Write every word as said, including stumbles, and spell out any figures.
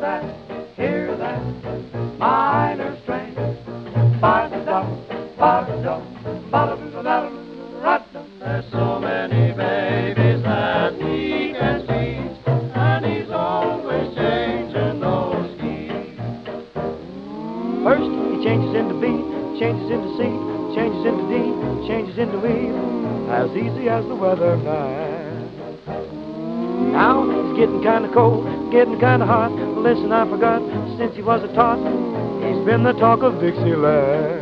that, hear that minor strain. Ba-da-dum, ba-da-dum, ba-da-dum-da-dum-da-dum. There's so many babies that he can see, and he's always changing those keys. First he changes into B, changes into C, changes into D, changes into E, as easy as the weather man. Now he's getting kind of cold, getting kind of hot. Listen, I forgot, since he was a tot, he's been the talk of Dixieland.